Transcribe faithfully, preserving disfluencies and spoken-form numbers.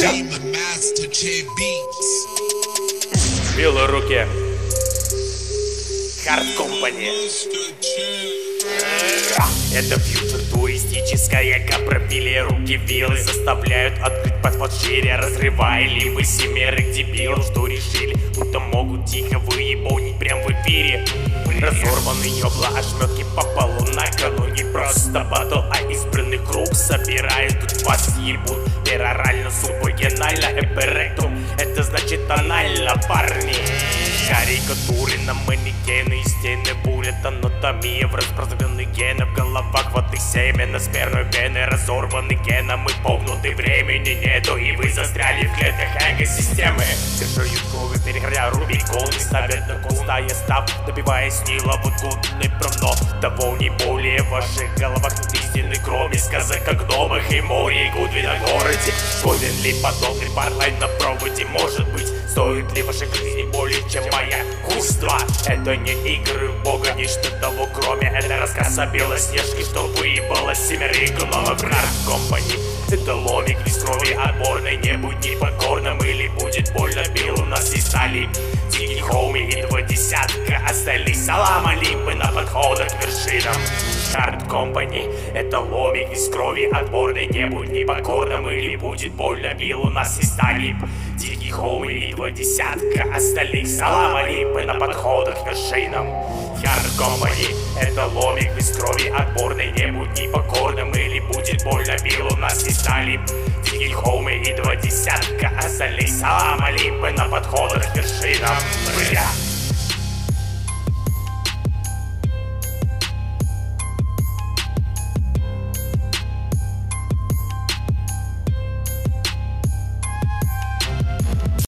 В белой руке Hard Company. Это фьючер туристическая капрофилия. Руки вилы заставляют открыть паспорт шире, разрывая либо семерых дебилов, что решили, будто могут тихо выебонить прям в эфире. Разорванные ёбла, ошметки по полу на кону. Не просто батл, а избранный круг собирает. Тут вас ебут перорально, субвагинально, эперектум. Это значит тонально, парни. Карикатуры на манекены и стены бурят. Анатомия в распространенных генах. В головах вот их семена, спермы, вены разорваны геном и погнуты. Времени нету, и вы застряли в клетках эко-системы. Держу кровь, переходя Рубикон, и ставят на кустая став, добиваясь Нила вот гудный правно. Того не более в ваших головах нет истины, кроме сказок о гномах и море, и Гудвина в городе. Годен ли подобный парлайн на проводе? Может быть, стоит ли вашей жизни более, чем моя куства? Это не игры бога, ничто того кроме. Это рассказ о Белоснежке, что выебало семерых гномов. Hard Company. Это ломик без крови отборной. Не будь непокорным или будет больно. Бил у нас и стали дикий хоуми и два десятка остальных. Салам алейкум на подходах к вершинам. Hard Company. Это ломик без крови отборной. Не будь непокорным или будет больно. Бил у нас и стали дикий хоуми и два десятка остальных. Салам алейкум на подходах к вершинам. Hard Company. Это ломик без крови отборной. Не будь непокорным или будет больно. Бил у нас и стали дикий хоуми и два десятка остальных. Салам алейкум на подходах к вершинам. Бля.